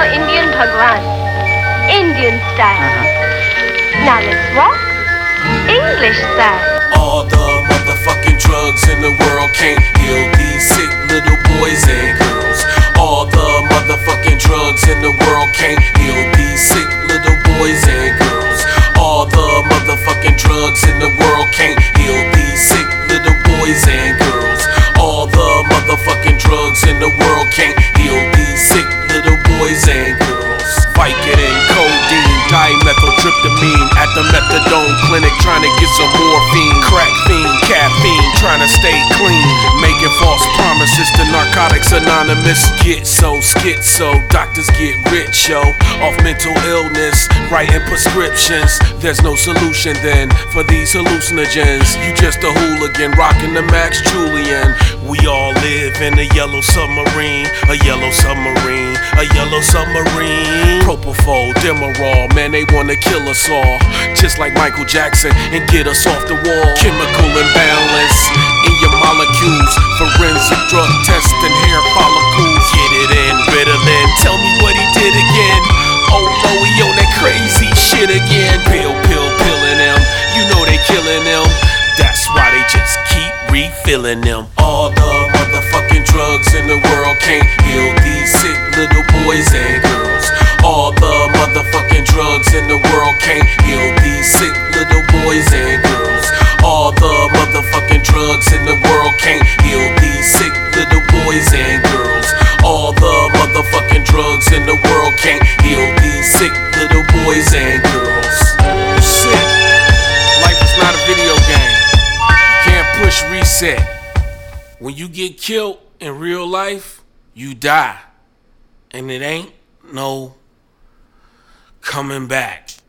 your Indian Bhagwan. Indian style. Now let's walk English style. All the motherfucking drugs in the world can't heal these sick little boys and girls. All the motherfucking drugs in the world can't heal these sick little boys and girls. All the motherfucking drugs in the world can't heal these sick little boys and girls. All the motherfucking drugs in the world can't heal these sick little boys and girls. Vicodin, codeine, dimethyltryptamine at the methadone clinic trying to get some morphine. Crack fiend, caffeine, trying to stay clean. Making false promises to Narcotics Anonymous. Get so schizo, doctors get rich, yo. Off mental illness, writing prescriptions. There's no solution then for these hallucinogens. You just a hooligan, rocking the Max Julian. We all live in a yellow submarine, a yellow submarine, a yellow submarine. Propofol, Demerol, man, they wanna kill us all, just like Michael Jackson, and get us off the wall. Chemical imbalance in your molecules, forensic drug testing, hair follicles. Get it in, Ritalin, tell me what he did again. Oh no, he on that crazy shit again. Pilling them, you know they killing them. That's why they just keep refilling them. All the motherfucking drugs in the world can't heal these sick little boys and girls. All the motherfucking drugs in the world can't heal these sick little boys and girls. All the motherfucking drugs in the world can't heal these sick little boys and girls. All the motherfucking drugs in the world can't heal these sick little boys and girls. Sick. Life is not a video game. You can't push reset. When you get killed in real life, you die. And it ain't no coming back.